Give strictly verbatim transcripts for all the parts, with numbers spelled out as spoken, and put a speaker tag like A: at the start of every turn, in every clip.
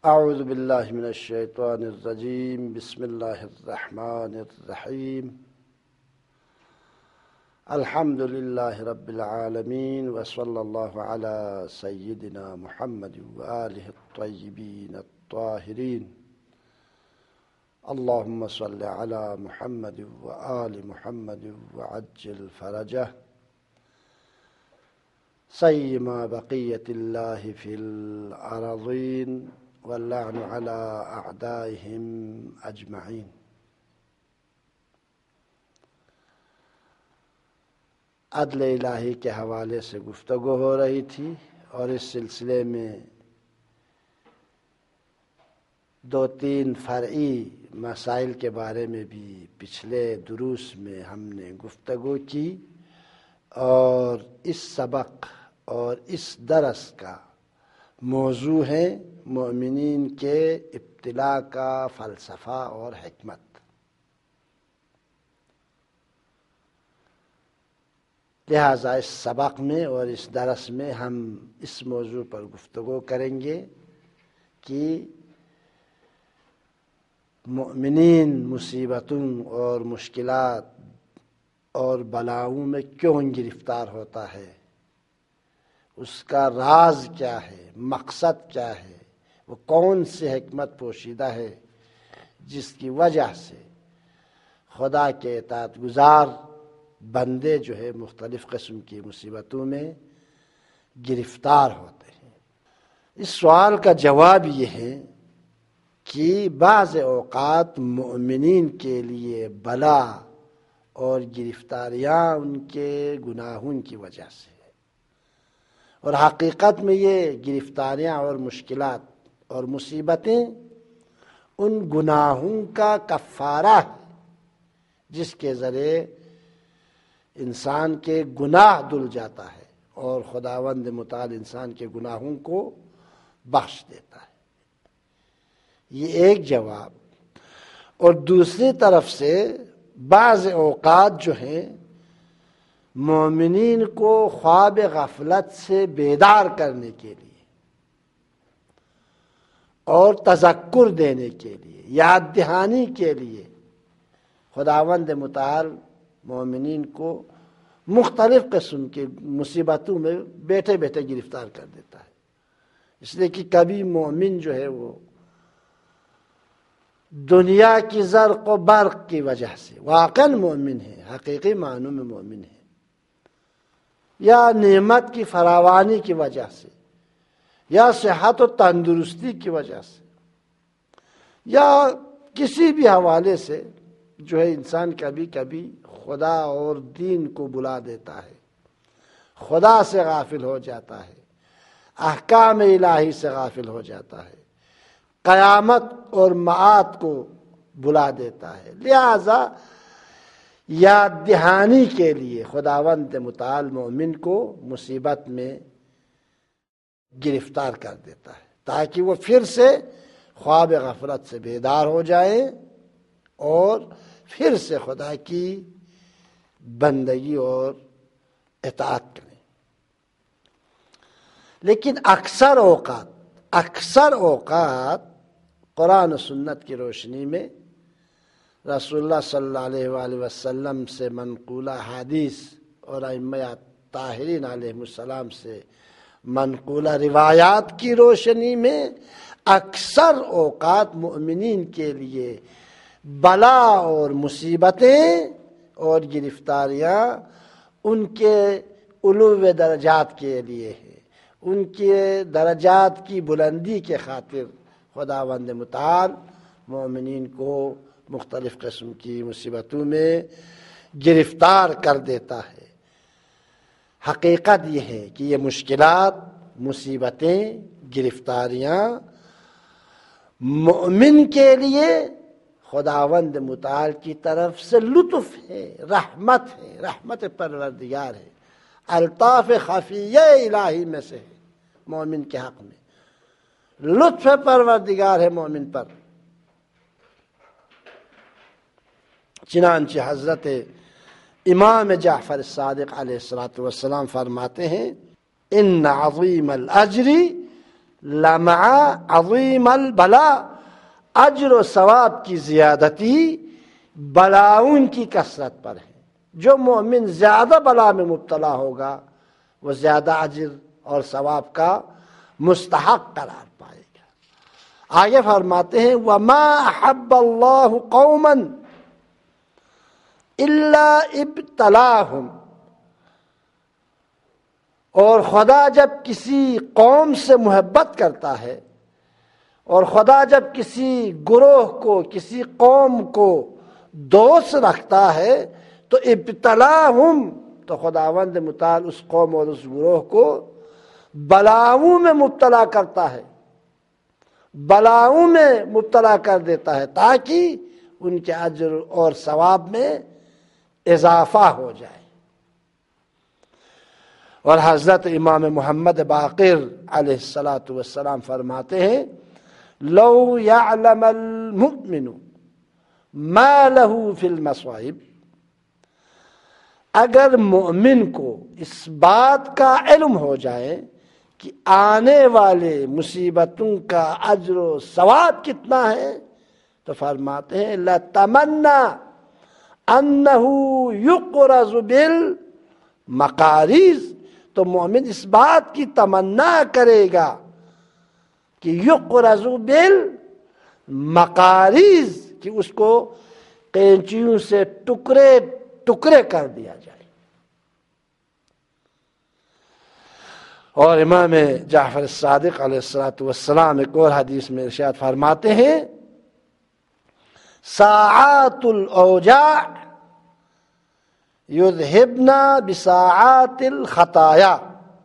A: اعوذ باللہ من الشیطان الرجیم بسم اللہ الرحمن الرحیم الحمد للہ رب العالمین وصلی اللہ علی سیدنا محمد وآلہ الطیبین الطاہرین اللہم صلی علی محمد وآل محمد وعجل فرجہ سیما بقیت اللہ فی الارضین واللعن علی اعدائہم اجمعین۔ عدل الہی کے حوالے سے گفتگو ہو رہی تھی اور اس سلسلے میں دو تین فرعی مسائل کے بارے میں بھی پچھلے دروس میں ہم نے گفتگو کی، اور اس سبق اور اس درس کا موضوع ہے مومنین کے ابتلاء کا فلسفہ اور حکمت۔ لہذا اس سبق میں اور اس درس میں ہم اس موضوع پر گفتگو کریں گے کہ مومنین مصیبتوں اور مشکلات اور بلاؤں میں کیوں گرفتار ہوتا ہے، اس کا راز کیا ہے، مقصد کیا ہے، وہ کون سی حکمت پوشیدہ ہے جس کی وجہ سے خدا کے اطاعت گزار بندے جو ہے مختلف قسم کی مصیبتوں میں گرفتار ہوتے ہیں۔ اس سوال کا جواب یہ ہے کہ بعض اوقات مومنین کے لیے بلا اور گرفتاریاں ان کے گناہوں کی وجہ سے، اور حقیقت میں یہ گرفتاریاں اور مشکلات اور مصیبتیں ان گناہوں کا کفارہ ہے جس کے ذریعے انسان کے گناہ دھل جاتا ہے اور خداوند متعال انسان کے گناہوں کو بخش دیتا ہے۔ یہ ایک جواب۔ اور دوسری طرف سے بعض اوقات جو ہیں مومنین کو خواب غفلت سے بیدار کرنے کے لیے اور تذکر دینے کے لیے، یاد دہانی کے لیے خداوند متعال مومنین کو مختلف قسم کی مصیبتوں میں بیٹھے بیٹھے گرفتار کر دیتا ہے۔ اس لیے کہ کبھی مومن جو ہے وہ دنیا کی زرق و برق کی وجہ سے واقعا مومن ہے، حقیقی معنوں میں مومن ہے، یا نعمت کی فراوانی کی وجہ سے، یا صحت و تندرستی کی وجہ سے، یا کسی بھی حوالے سے جو ہے انسان کبھی کبھی خدا اور دین کو بلا دیتا ہے، خدا سے غافل ہو جاتا ہے، احکام الہی سے غافل ہو جاتا ہے، قیامت اور معاد کو بلا دیتا ہے۔ لہذا یاد دہانی کے لیے خداوند متعال مومن کو مصیبت میں گرفتار کر دیتا ہے تاکہ وہ پھر سے خواب غفلت سے بیدار ہو جائے اور پھر سے خدا کی بندگی اور اطاعت کریں۔ لیکن اکثر اوقات اکثر اوقات قرآن و سنت کی روشنی میں رسول اللہ صلی اللہ علیہ وآلہ وسلم سے منقولہ حدیث اور ائمہ طاہرین علیہ السلام سے منقولہ روایات کی روشنی میں اکثر اوقات مومنین کے لیے بلا اور مصیبتیں اور گرفتاریاں ان کے علو درجات کے لیے ہیں، ان کے درجات کی بلندی کے خاطر خداوند متعال مومنین کو مختلف قسم کی مصیبتوں میں گرفتار کر دیتا ہے۔ حقیقت یہ ہے کہ یہ مشکلات، مصیبتیں، گرفتاریاں مومن کے لیے خداوند متعال کی طرف سے لطف ہے، رحمت ہے، رحمت پروردگار ہے، الطاف خفیہ الہی میں سے ہے مومن کے حق میں، لطف پروردگار ہے مومن پر۔ چنانچہ حضرت امام جعفر الصادق علیہ الصلوۃ والسلام فرماتے ہیں ان عظیم الاجر لمع عظیم البلا، اجر و ثواب کی زیادتی بلاؤں کی کثرت پر ہے۔ جو مومن زیادہ بلا میں مبتلا ہوگا وہ زیادہ اجر اور ثواب کا مستحق قرار پائے گا۔ آگے فرماتے ہیں وَمَا أَحَبَّ اللَّهُ قَوْمًا إِلَّا ابْتَلَاهُمْ، اور خدا جب کسی قوم سے محبت کرتا ہے، اور خدا جب کسی گروہ کو، کسی قوم کو دوست رکھتا ہے تو ابتلاہم، تو خداوند متعال اس قوم اور اس گروہ کو بلاؤں میں مبتلا کرتا ہے، بلاؤں میں مبتلا کر دیتا ہے تاکہ ان کے اجر اور ثواب میں اضافہ ہو جائے۔ اور حضرت امام محمد باقر علیہ الصلاۃ والسلام فرماتے ہیں لو یعلم المؤمن ما له فی المصائب، اگر مومن کو اس بات کا علم ہو جائے کہ آنے والے مصیبتوں کا اجر و ثواب کتنا ہے، تو فرماتے ہیں لَتَمَنَّا أَنَّهُ يُقْرَزُ بِالْمَقَارِيز، تو مومن اس بات کی تمنا کرے گا کہ یقرز بالمقاریز، کہ اس کو قینچیوں سے ٹکڑے ٹکڑے کر دیا جائے۔ اور امام جعفر الصادق علیہ الصلوۃ والسلام ایک اور حدیث میں ارشاد فرماتے ہیں ساعات الاوجاع یذہبن بساعات الخطایا،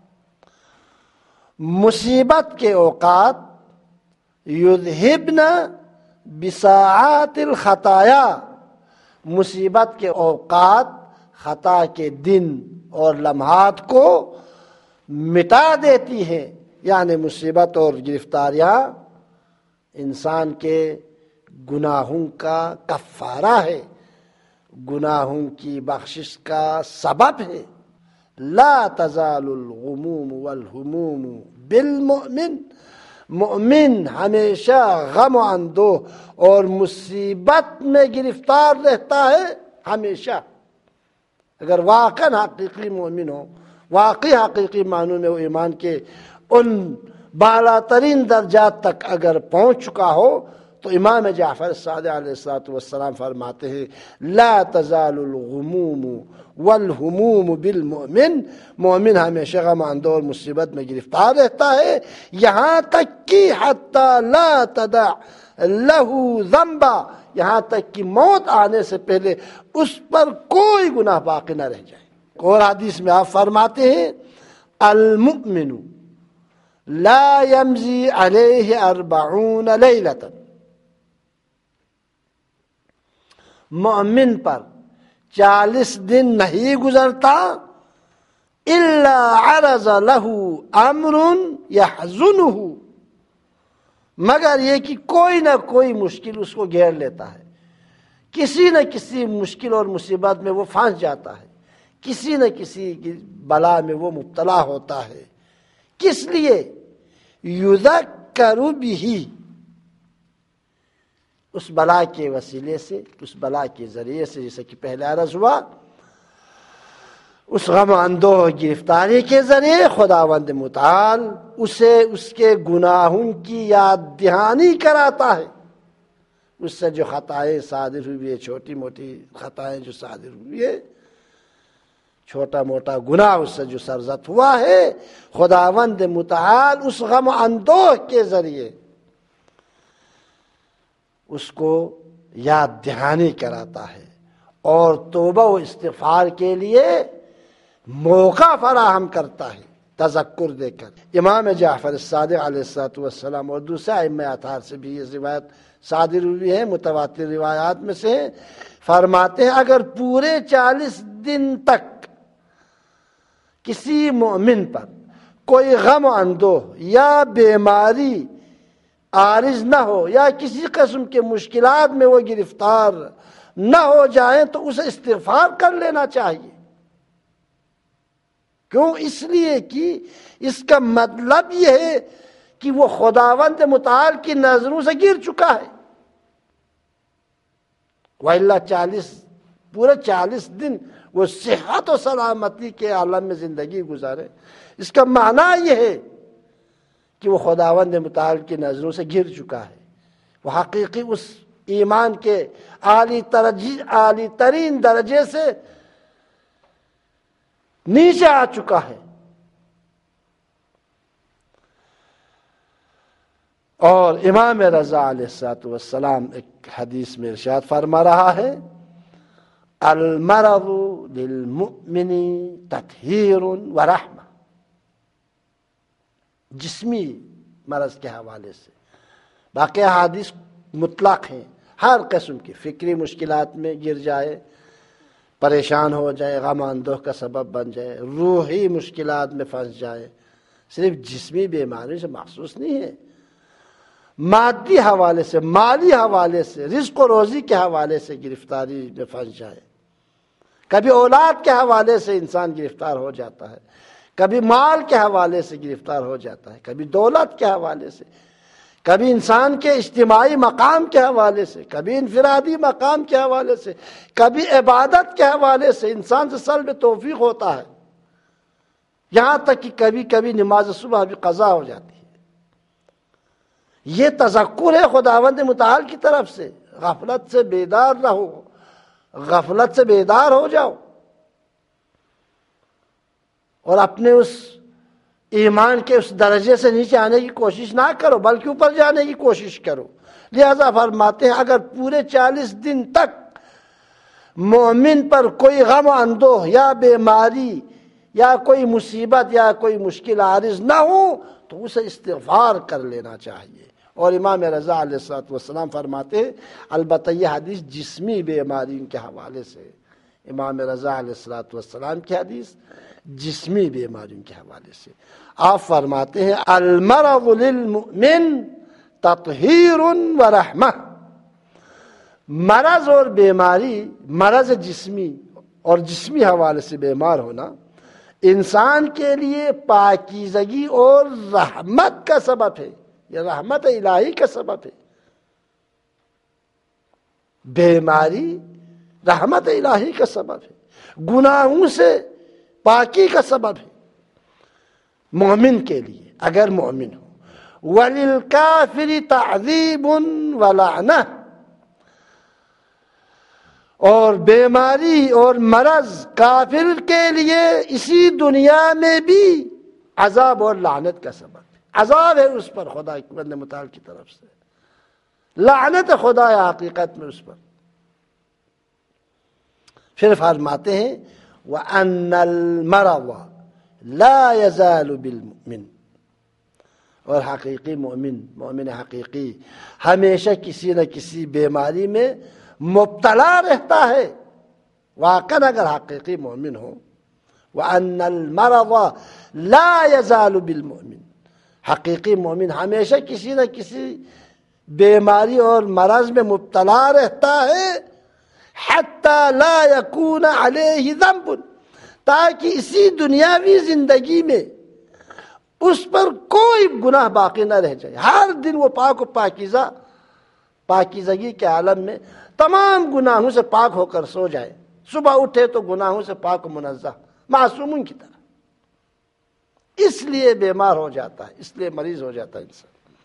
A: مصیبت کے اوقات یذہبن بساعات الخطایا، مصیبت کے اوقات خطا کے دن اور لمحات کو مٹا دیتی ہے۔ یعنی مصیبت اور گرفتاریاں انسان کے گناہوں کا کفارہ ہے، گناہوں کی بخشش کا سبب ہے۔ لا تزال الغموم والہموم بالمؤمن، مومن ہمیشہ غم و اندوہ اور مصیبت میں گرفتار رہتا ہے، ہمیشہ۔ اگر واقعی حقیقی مومن ہو، واقعی حقیقی معنوں میں وہ ایمان کے ان بالا ترین درجات تک اگر پہنچ چکا ہو تو امام جعفر صادق علیہ الصلوۃ والسلام فرماتے ہیں لا تزال الغموم والہموم بالمؤمن، مومن ہمیشہ غم اندوہ اور مصیبت میں گرفتار رہتا ہے، یہاں تک کہ حتی لا تدع لہ ذنبا، یہاں تک کہ موت آنے سے پہلے اس پر کوئی گناہ باقی نہ رہ جائے۔ اور حدیث میں آپ فرماتے ہیں المؤمن لا یمضی علیہ اربعون لیلۃ، مومن پر چالیس دن نہیں گزرتا الا عرض له امر یحزنہ، مگر یہ کہ کوئی نہ کوئی مشکل اس کو گھیر لیتا ہے، کسی نہ کسی مشکل اور مصیبت میں وہ پھنس جاتا ہے، کسی نہ کسی بلا میں وہ مبتلا ہوتا ہے۔ کس لیے؟ یذکر بہ، اس بلا کے وسیلے سے، اس بلا کے ذریعے سے، جیسے کہ پہلے عرض ہوا، اس غم اندوہ گرفتاری کے ذریعے خداوند متعال اسے اس کے گناہوں کی یاد دہانی کراتا ہے، اس سے جو خطائیں صادر ہوئی ہے، چھوٹی موٹی خطائیں جو صادر ہوئی ہے، چھوٹا موٹا گناہ اس سے جو سرزد ہوا ہے، خداوند متعال اس غم اندوہ کے ذریعے اس کو یاد دہانی کراتا ہے اور توبہ و استغفار کے لیے موقع فراہم کرتا ہے تذکر دے کر۔ امام جعفر الصادق علیہ الصلوۃ والسلام اور دوسرے ائمہ اطہار سے بھی یہ روایت صادر ہوئی ہے، متواتر روایات میں سے، فرماتے ہیں اگر پورے چالیس دن تک کسی مومن پر کوئی غم و اندوہ یا بیماری عارض نہ ہو یا کسی قسم کے مشکلات میں وہ گرفتار نہ ہو جائیں تو اسے استغفار کر لینا چاہیے۔ کیوں؟ اس لیے کہ اس کا مطلب یہ ہے کہ وہ خداوند متعال کی نظروں سے گر چکا ہے، وَإِلَّا چالیس پورے چالیس دن وہ صحت و سلامتی کے عالم میں زندگی گزارے، اس کا معنی یہ ہے کہ وہ خداوند متعال کی نظروں سے گر چکا ہے، وہ حقیقی اس ایمان کے عالی ترجی عالی ترین درجے سے نیچے آ چکا ہے۔ اور امام رضا علیہ الصلوۃ والسلام ایک حدیث میں ارشاد فرما رہا ہے، المرض للمؤمن تطہیر ورحمہ، جسمی مرض کے حوالے سے، باقی احادیث مطلق ہیں، ہر قسم کی فکری مشکلات میں گر جائے، پریشان ہو جائے، غم اندوہ کا سبب بن جائے، روحی مشکلات میں پھنس جائے، صرف جسمی بیماری سے مخصوص نہیں ہے، مادی حوالے سے، مالی حوالے سے، رزق و روزی کے حوالے سے گرفتاری میں پھنس جائے، کبھی اولاد کے حوالے سے انسان گرفتار ہو جاتا ہے، کبھی مال کے حوالے سے گرفتار ہو جاتا ہے، کبھی دولت کے حوالے سے، کبھی انسان کے اجتماعی مقام کے حوالے سے، کبھی انفرادی مقام کے حوالے سے، کبھی عبادت کے حوالے سے انسان سے سلب توفیق ہوتا ہے، یہاں تک کہ کبھی کبھی نماز صبح بھی قضا ہو جاتی ہے۔ یہ تذکر ہے خداوند متعال کی طرف سے، غفلت سے بیدار رہو، غفلت سے بیدار ہو جاؤ، اور اپنے اس ایمان کے اس درجے سے نیچے آنے کی کوشش نہ کرو بلکہ اوپر جانے کی کوشش کرو۔ لہذا فرماتے ہیں اگر پورے چالیس دن تک مومن پر کوئی غم و اندوہ یا بیماری یا کوئی مصیبت یا کوئی مشکل عارض نہ ہو تو اسے استغفار کر لینا چاہیے۔ اور امام رضا علیہ الصلوۃ والسلام فرماتے ہیں، البتہ یہ حدیث جسمی بیماریوں کے حوالے سے، امام رضا علیہ الصلوۃ والسلام کی حدیث جسمی بیماریوں کے حوالے سے، آپ فرماتے ہیں المرض للمؤمن تطہیر ورحمہ، مرض اور بیماری، مرض جسمی اور جسمی حوالے سے بیمار ہونا انسان کے لیے پاکیزگی اور رحمت کا سبب ہے، یہ رحمت الہی کا سبب ہے، بیماری رحمت الہی کا سبب ہے، گناہوں سے پاکی کا سبب ہے مومن کے لیے اگر مومن ہو، وَلِلْكَافِرِ تَعْذِيبٌ وَلَعْنَةٌ، اور بیماری اور مرض کافر کے لیے اسی دنیا میں بھی عذاب اور لعنت کا سبب ہے، عذاب ہے اس پر خدا بند متعال کی طرف سے، لعنت خدا حقیقت میں اس پر۔ پھر فرماتے ہیں وَأَنَّ الْمَرَضَ لَا يَزَالُ بِالْمُؤْمِنِ، اور حقیقی مومن، مومن حقیقی ہمیشہ کسی نہ کسی بیماری میں مبتلا رہتا ہے، واقعا اگر حقیقی مومن ہو، وَأَنَّ الْمَرَضَ لَا يَزَالُ بِالْمُؤْمِنِ، حقیقی مومن ہمیشہ کسی نہ کسی بیماری اور مرض میں مبتلا رہتا ہے، حتی لا یکون علیہ ذنب، تاکہ اسی دنیاوی زندگی میں اس پر کوئی گناہ باقی نہ رہ جائے، ہر دن وہ پاک و پاکیزہ، پاکیزگی کے عالم میں تمام گناہوں سے پاک ہو کر سو جائے، صبح اٹھے تو گناہوں سے پاک و منزہ معصوموں کی طرح، اس لیے بیمار ہو جاتا ہے، اس لیے مریض ہو جاتا ہے انسان،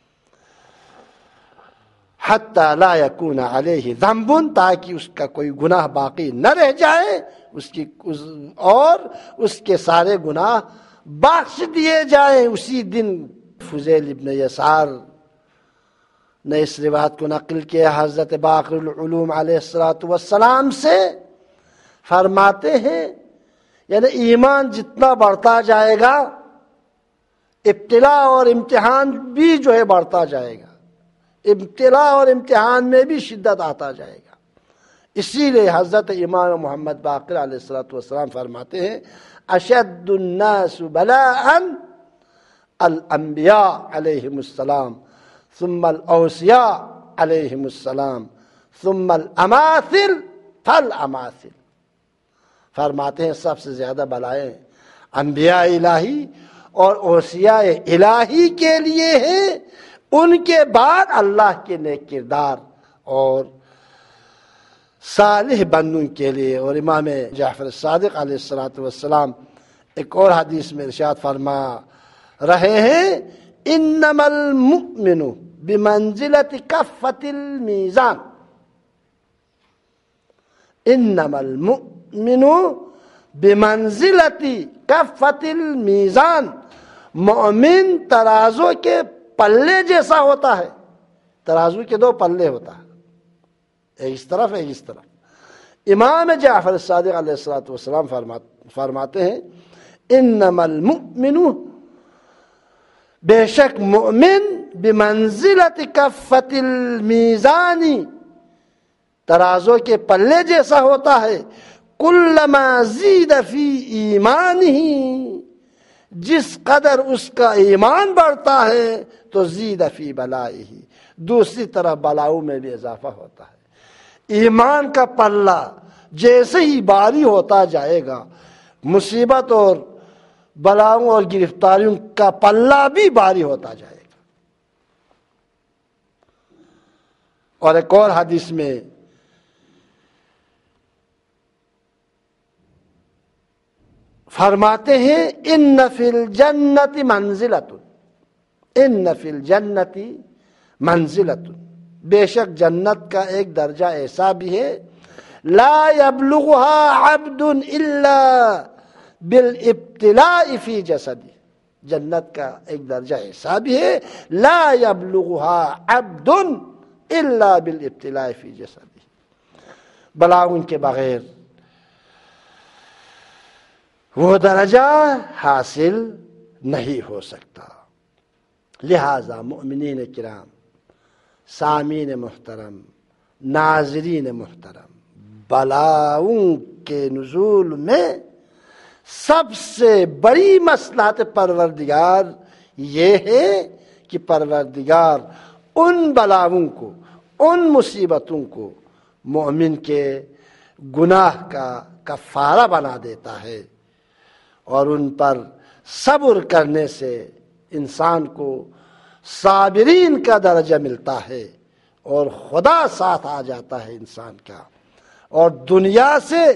A: حتی لا یکون علیہ ذنب، تاکہ اس کا کوئی گناہ باقی نہ رہ جائے، اس کی اور اس کے سارے گناہ بخش دیے جائیں اسی دن۔ فضیل ابن یسار نے اس روایت کو نقل کیا حضرت باقر العلوم علیہ الصلوۃ والسلام سے، فرماتے ہیں یعنی ایمان جتنا بڑھتا جائے گا ابتلا اور امتحان بھی جو ہے بڑھتا جائے گا، ابتلا اور امتحان میں بھی شدت آتا جائے گا، اسی لیے حضرت امام محمد باقر علیہ الصلوۃ والسلام فرماتے ہیں اشد الناس بلاء الانبیاء علیہم السلام ثم الاوصیاء علیہم السلام ثم الاماثل فالاماثل، فرماتے ہیں سب سے زیادہ بلائیں انبیاء الہی اور اوصیاء الہی کے لیے ہیں، ان کے بعد اللہ کے نیک کردار اور صالح بندوں کے لیے۔ اور امام جعفر صادق علیہ الصلوۃ والسلام ایک اور حدیث میں ارشاد فرما رہے ہیں، انما المؤمن بمنزلۃ کفۃ المیزان، انما المؤمن بمنزلۃ کفۃ المیزان، مومن ترازو کے پلے جیسا ہوتا ہے۔ ترازو کے دو پلے ہوتا ہے، ایک اس طرف ایک اس طرف۔ امام جعفر صادق علیہ الصلوۃ والسلام فرماتے ہیں، انما المؤمن، بے شک مؤمن، بمنزلۃ کفۃ المیزان، ترازو کے پلے جیسا ہوتا ہے، کلما زید فی ایمانہ، جس قدر اس کا ایمان بڑھتا ہے تو زید فی بلائہ، دوسری طرف بلاؤں میں بھی اضافہ ہوتا ہے۔ ایمان کا پلہ جیسے ہی باری ہوتا جائے گا، مصیبت اور بلاؤں اور گرفتاریوں کا پلہ بھی باری ہوتا جائے گا۔ اور ایک اور حدیث میں فرماتے ہیں، ان فی الجنت منزلۃ، ان فی الجنت منزلۃ، بے شک جنت کا ایک درجہ ایسا بھی ہے، لا یبلغها عبد الا بالابتلاء فی جسدی، جنت کا ایک درجہ ایسا بھی ہے، لا یبلغها عبد الا بالابتلاء فی جسدی، بلاؤں کے بغیر وہ درجہ حاصل نہیں ہو سکتا۔ لہذا مومنین کرام، سامعین محترم، ناظرین محترم، بلاؤں کے نزول میں سب سے بڑی مصلحت پروردگار یہ ہے کہ پروردگار ان بلاؤں کو، ان مصیبتوں کو مومن کے گناہ کا کفارہ بنا دیتا ہے، اور ان پر صبر کرنے سے انسان کو صابرین کا درجہ ملتا ہے، اور خدا ساتھ آ جاتا ہے انسان کا۔ اور دنیا سے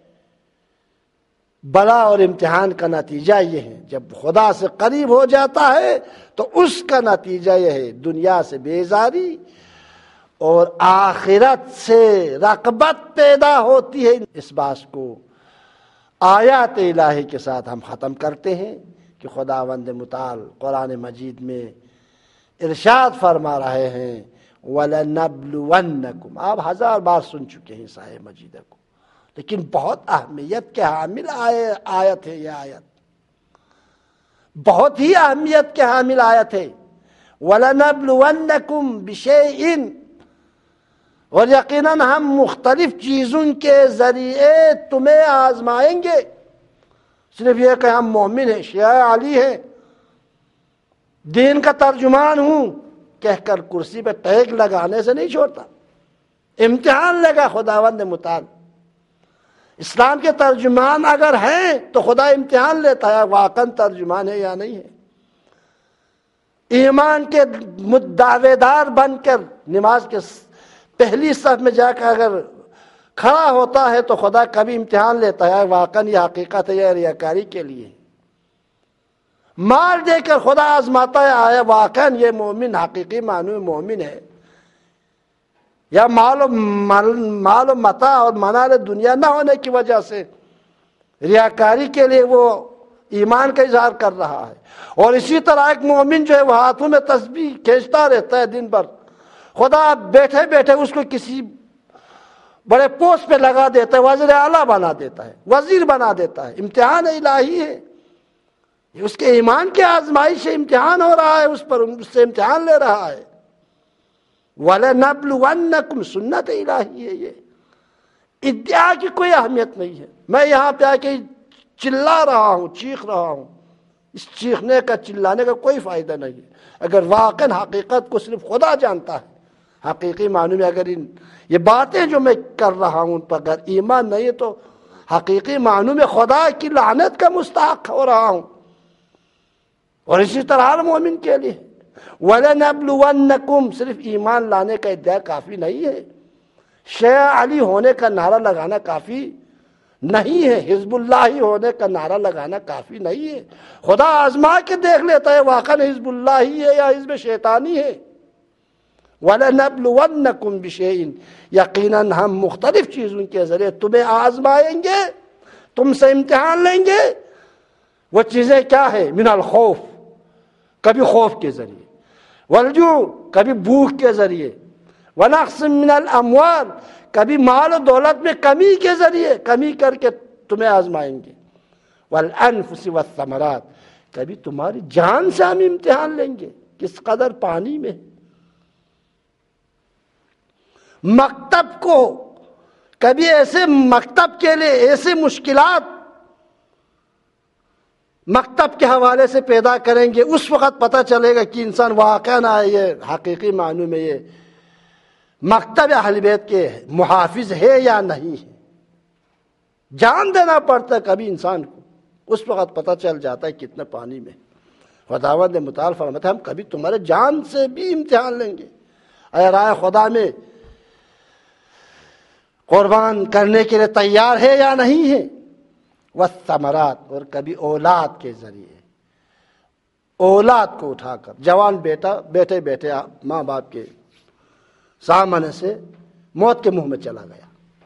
A: بلا اور امتحان کا نتیجہ یہ ہے، جب خدا سے قریب ہو جاتا ہے تو اس کا نتیجہ یہ ہے، دنیا سے بیزاری اور آخرت سے رغبت پیدا ہوتی ہے۔ اس بات کو آیات الہی کے ساتھ ہم ختم کرتے ہیں کہ خداوند متعال قرآن مجید میں ارشاد فرما رہے ہیں، وَلَنَبْلُوَنَّكُمْ، آپ ہزار بار سن چکے ہیں اس آیہ مجیدہ کو، لیکن بہت اہمیت کے حامل آیت ہے یہ آیت، بہت ہی اہمیت کے حامل آیت ہے۔ وَلَنَبْلُوَنَّكُمْ بِشَيْءٍ، اور یقیناً ہم مختلف چیزوں کے ذریعے تمہیں آزمائیں گے۔ صرف یہ کہ ہم مومن ہیں، شیعہ علی ہیں، دین کا ترجمان ہوں کہہ کر کرسی پہ ٹیگ لگانے سے نہیں چھوڑتا، امتحان لگا خداوند متعال۔ اسلام کے ترجمان اگر ہیں تو خدا امتحان لیتا ہے واقعاً ترجمان ہے یا نہیں ہے۔ ایمان کے دعوے دار بن کر نماز کے پہلی صف میں جا کر اگر کھڑا ہوتا ہے تو خدا کبھی امتحان لیتا ہے واقعاً یہ حقیقت ہے یا ریاکاری کے لیے۔ مال دے کر خدا آزماتا ہے آیا واقعاً یہ مومن حقیقی معنی میں مومن ہے، یا مال و مال و متاع اور منال دنیا نہ ہونے کی وجہ سے ریاکاری کے لیے وہ ایمان کا اظہار کر رہا ہے۔ اور اسی طرح ایک مومن جو ہے وہ ہاتھوں میں تسبیح کھینچتا رہتا ہے دن بھر، خدا بیٹھے بیٹھے اس کو کسی بڑے پوسٹ پہ لگا دیتا ہے، وزیر اعلیٰ بنا دیتا ہے، وزیر بنا دیتا ہے۔ امتحان الہی ہے، اس کے ایمان کی آزمائش سے امتحان ہو رہا ہے، اس پر اس سے امتحان لے رہا ہے۔ وَلَنَبْلُوَنَّكُمْ، سنت الہی ہے یہ، ادعا کی کوئی اہمیت نہیں ہے۔ میں یہاں پہ آ کے چلا رہا ہوں، چیخ رہا ہوں، اس چیخنے کا چلانے کا کوئی فائدہ نہیں ہے۔ اگر واقعاً حقیقت کو صرف خدا جانتا ہے، حقیقی معنی میں اگر ان یہ باتیں جو میں کر رہا ہوں ان پر اگر ایمان نہیں ہے تو حقیقی معنی میں خدا کی لعنت کا مستحق ہو رہا ہوں۔ اور اسی طرح ہر مومن کے لیے وَلَنَبْلُوَنَّكُمْ، صرف ایمان لانے کا ادعا کافی نہیں ہے، شیعہ علی ہونے کا نعرہ لگانا کافی نہیں ہے، حزب اللہ ہی ہونے کا نعرہ لگانا کافی نہیں ہے۔ خدا آزما کے دیکھ لیتا ہے واقعا حزب اللہ ہی ہے یا حزب شیطانی ہے۔ وَلَنَبْلُوَنَّكُمْ بِشَيْءٍ، یقیناً ہم مختلف چیزوں کے ذریعے تمہیں آزمائیں گے، تم سے امتحان لیں گے۔ وہ چیزیں کیا ہے؟ من الخوف، کبھی خوف کے ذریعے، والجوع، کبھی بھوک کے ذریعے، ونقص من الاموال، کبھی مال و دولت میں کمی کے ذریعے، کمی کر کے تمہیں آزمائیں گے، والانفس والثمرات، کبھی تمہاری جان سے ہم امتحان لیں گے، کس قدر پانی میں۔ مکتب کو کبھی ایسے مکتب کے لیے ایسے مشکلات مکتب کے حوالے سے پیدا کریں گے، اس وقت پتہ چلے گا کہ انسان واقعاً یہ حقیقی معنوں میں یہ مکتب اہل بیت کے محافظ ہے یا نہیں ہے۔ جان دینا پڑتا ہے کبھی انسان کو، اس وقت پتہ چل جاتا ہے کتنے پانی میں۔ خداوند متعال فرماتا ہے ہم کبھی تمہارے جان سے بھی امتحان لیں گے، اے رائے خدا میں قربان کرنے کے لیے تیار ہے یا نہیں ہے۔ والثمرات، اور کبھی اولاد کے ذریعے، اولاد کو اٹھا کر جوان بیٹا بیٹھے بیٹھے ماں باپ کے سامنے سے موت کے منہ میں چلا گیا،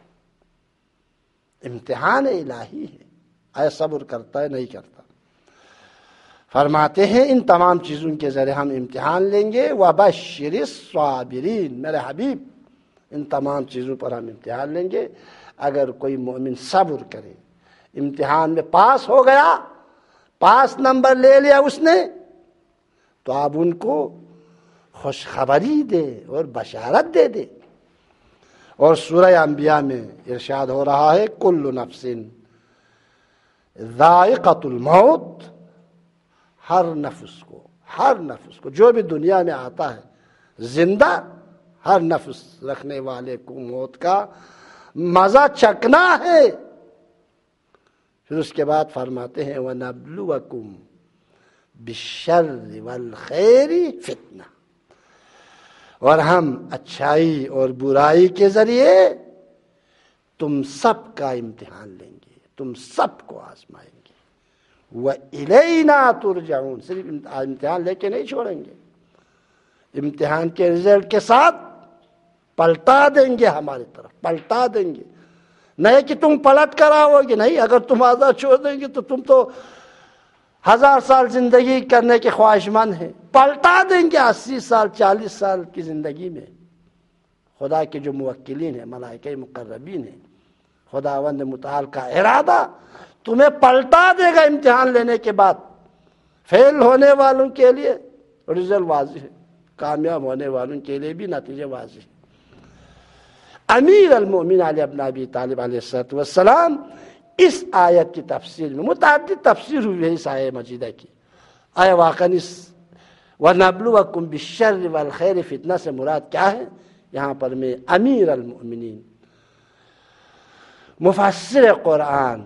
A: امتحان الہی ہے، اے صبر کرتا ہے نہیں کرتا۔ فرماتے ہیں ان تمام چیزوں کے ذریعے ہم امتحان لیں گے۔ وَبَشِّرِ الصَّابِرِينَ، میرے حبیب ان تمام چیزوں پر ہم امتحان لیں گے۔ اگر کوئی مومن صبر کرے، امتحان میں پاس ہو گیا، پاس نمبر لے لیا اس نے، تو آپ ان کو خوشخبری دے اور بشارت دے دے۔ اور سورہ انبیاء میں ارشاد ہو رہا ہے کل نفس ذائقۃ الموت، ہر نفس کو ہر نفس کو جو بھی دنیا میں آتا ہے زندہ، ہر نفس رکھنے والے کو موت کا مزہ چکنا ہے۔ پھر اس کے بعد فرماتے ہیں وَنَبْلُوَكُمْ بِالشَّرِّ وَالْخَيْرِ فِتْنَةً، اور ہم اچھائی اور برائی کے ذریعے تم سب کا امتحان لیں گے، تم سب کو آزمائیں گے۔ وَإِلَيْنَا تُرْجَعُونَ، صرف امتحان لے کے نہیں چھوڑیں گے، امتحان کے رزلٹ کے ساتھ پلٹا دیں گے، ہماری طرف پلٹا دیں گے۔ نہیں کہ تم پلٹ کر آؤ گے، نہیں، اگر تم آزاد چھوڑ دیں گے تو تم تو ہزار سال زندگی کرنے کے خواہش مند ہیں، پلٹا دیں گے اسی سال چالیس سال کی زندگی میں۔ خدا کے جو موکلین ہیں، ملائکہ مقربین ہیں، خداوند متعال کا ارادہ تمہیں پلٹا دے گا امتحان لینے کے بعد۔ فیل ہونے والوں کے لیے رزلٹ واضح ہے، کامیاب ہونے والوں کے لیے بھی نتیجے واضح ہے۔ امیر المومنین علی ابن ابی طالب علیہ السلام اس آیت کی تفسیر میں متعدد تفسیر ہوئی ہے اس آیت مجیدہ کی۔ آیا واقعاً اس وَنَبْلُوَكُمْ بِالشَّرِّ وَالْخَيْرِ فتنہ سے مراد کیا ہے؟ یہاں پر میں امیر المؤمنین مفسر قرآن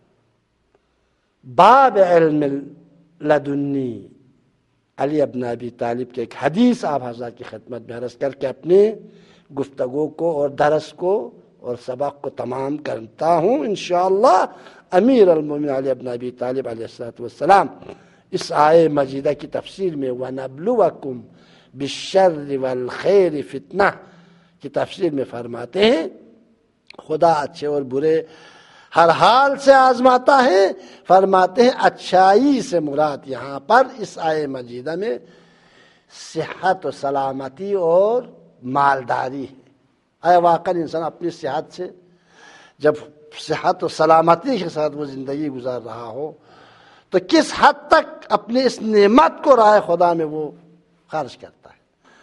A: باب علم لدنی علی ابن ابی طالب کے ایک حدیث آپ حضرات کی خدمت میں عرض کر کے اپنے گفتگو کو اور درس کو اور سبق کو تمام کرتا ہوں انشاءاللہ۔ امیر المومنین علی ابن ابی طالب علیہ السلام اس آیہ مجیدہ کی تفسیر میں وَنَبْلُوَكُمْ بِالشَّرِّ وَالْخَيْرِ فِتْنَةً کی تفسیر میں فرماتے ہیں خدا اچھے اور برے ہر حال سے آزماتا ہے۔ فرماتے ہیں اچھائی سے مراد یہاں پر اس آیہ مجیدہ میں صحت و سلامتی اور مالداری ہے۔ آیا واقعا انسان اپنی صحت سے، جب صحت و سلامتی کے ساتھ وہ زندگی گزار رہا ہو تو کس حد تک اپنی اس نعمت کو راہ خدا میں وہ خرچ کرتا ہے۔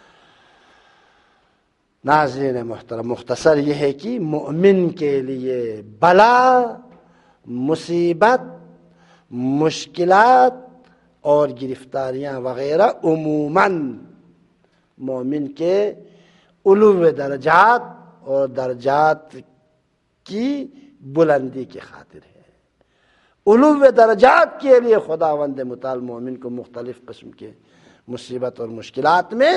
A: ناظرین محترم، مختصر یہ ہے کہ مومن کے لیے بلا، مصیبت، مشکلات اور گرفتاریاں وغیرہ عموماً مومن کے علو درجات اور درجات کی بلندی کی خاطر ہے، علو درجات کے لیے خداوند متعال مومن کو مختلف قسم کے مصیبت اور مشکلات میں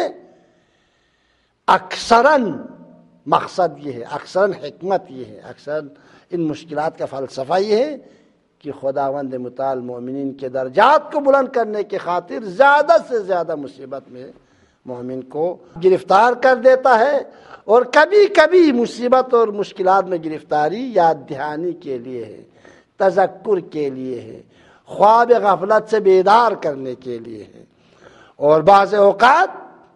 A: اکثراً مقصد یہ ہے، اکثراً حکمت یہ ہے، اکثراً ان مشکلات کا فلسفہ یہ ہے کہ خداوند متعال مومنین کے درجات کو بلند کرنے کی خاطر زیادہ سے زیادہ مصیبت میں مومن کو گرفتار کر دیتا ہے، اور کبھی کبھی مصیبت اور مشکلات میں گرفتاری یاد دہانی کے لیے ہے، تذکر کے لیے ہے، خواب غفلت سے بیدار کرنے کے لیے ہے، اور بعض اوقات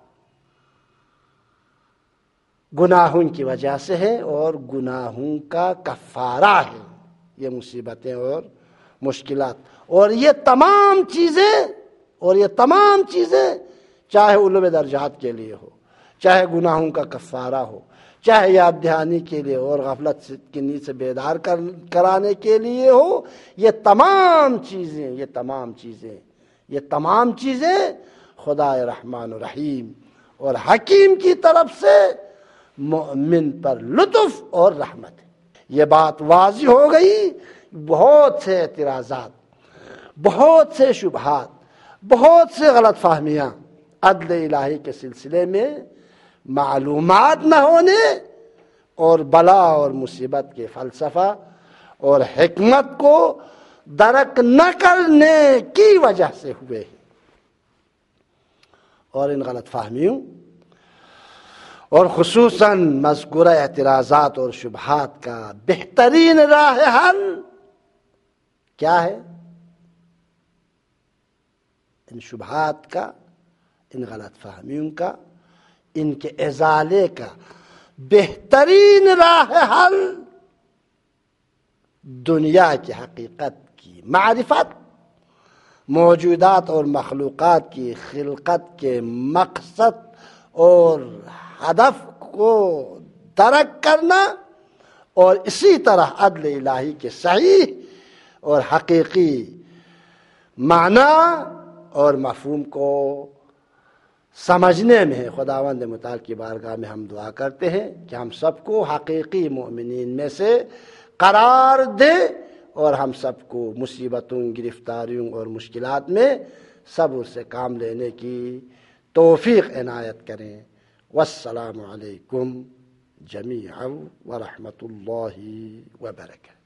A: گناہوں کی وجہ سے ہے اور گناہوں کا کفارہ ہے یہ مصیبتیں اور مشکلات۔ اور یہ تمام چیزیں اور یہ تمام چیزیں چاہے علو درجات کے لیے ہو، چاہے گناہوں کا کفارہ ہو، چاہے یاد دہانی کے لیے اور غفلت کی نیند سے بیدار کر کرانے کے لیے ہو، یہ تمام چیزیں یہ تمام چیزیں یہ تمام چیزیں خدا رحمان و رحیم اور حکیم کی طرف سے مومن پر لطف اور رحمت ہے۔ یہ بات واضح ہو گئی۔ بہت سے اعتراضات، بہت سے شبہات، بہت سے غلط فہمیاں عدل الہی کے سلسلے میں معلومات نہ ہونے اور بلا اور مصیبت کے فلسفہ اور حکمت کو درک نہ کرنے کی وجہ سے ہوئے، اور ان غلط فہمیوں اور خصوصاً مذکورہ اعتراضات اور شبہات کا بہترین راہ حل کیا ہے؟ ان شبہات کا، ان غلط فہمیوں کا، ان کے ازالے کا بہترین راہ حل دنیا کی حقیقت کی معرفت، موجودات اور مخلوقات کی خلقت کے مقصد اور ہدف کو درک کرنا، اور اسی طرح عدل الہی کے صحیح اور حقیقی معنی اور مفہوم کو سمجھنے میں ہے۔ خداوند متعال کی بارگاہ میں ہم دعا کرتے ہیں کہ ہم سب کو حقیقی مومنین میں سے قرار دے، اور ہم سب کو مصیبتوں، گرفتاریوں اور مشکلات میں صبر سے کام لینے کی توفیق عنایت کریں۔ والسلام علیکم جمیعا ورحمۃ اللہ وبرکاتہ۔